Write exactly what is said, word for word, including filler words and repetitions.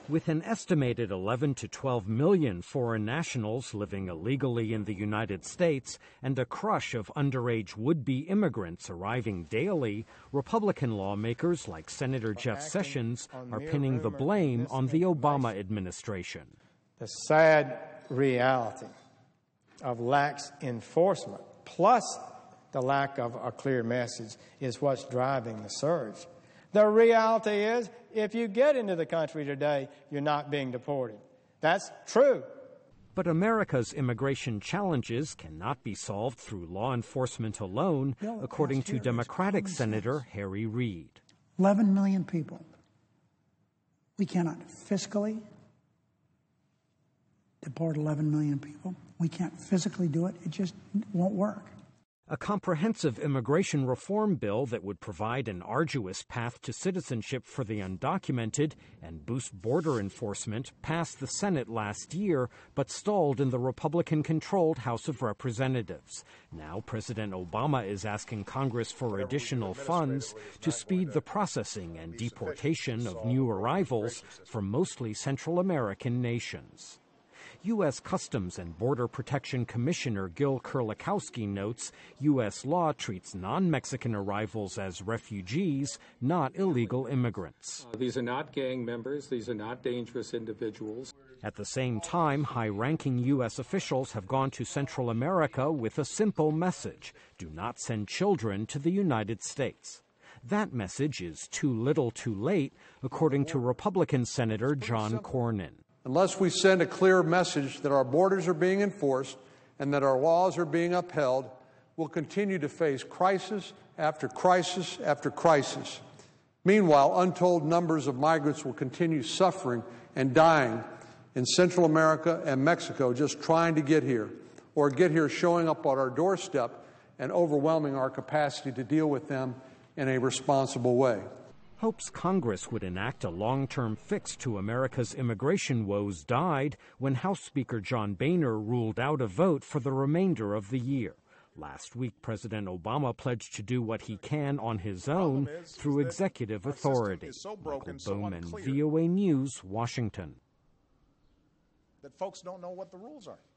With an estimated eleven to twelve million foreign nationals living illegally in the United States and a crush of underage would-be immigrants arriving daily, Republican lawmakers like Senator Jeff Sessions are pinning the blame on the Obama administration. The sad reality of lax enforcement, plus the lack of a clear message, is what's driving the surge. The reality is, if you get into the country today, you're not being deported. That's true. But America's immigration challenges cannot be solved through law enforcement alone, according to Democratic Senator Harry Reid. eleven million people. We cannot fiscally deport eleven million people. We can't physically do it. It just won't work. A comprehensive immigration reform bill that would provide an arduous path to citizenship for the undocumented and boost border enforcement passed the Senate last year, but stalled in the Republican-controlled House of Representatives. Now President Obama is asking Congress for additional funds to speed the processing and deportation of new arrivals from mostly Central American nations. U S Customs and Border Protection Commissioner Gil Kerlikowske notes U S law treats non-Mexican arrivals as refugees, not illegal immigrants. Uh, these are not gang members. These are not dangerous individuals. At the same time, high-ranking U S officials have gone to Central America with a simple message: do not send children to the United States. That message is too little too late, according to Republican Senator John Cornyn. Unless we send a clear message that our borders are being enforced and that our laws are being upheld, we'll continue to face crisis after crisis after crisis. Meanwhile, untold numbers of migrants will continue suffering and dying in Central America and Mexico just trying to get here, or get here showing up on our doorstep and overwhelming our capacity to deal with them in a responsible way. Hopes Congress would enact a long-term fix to America's immigration woes died when House Speaker John Boehner ruled out a vote for the remainder of the year. Last week, President Obama pledged to do what he can on his own through executive authority. Michael Bowman, V O A News, Washington. That folks don't know what the rules are.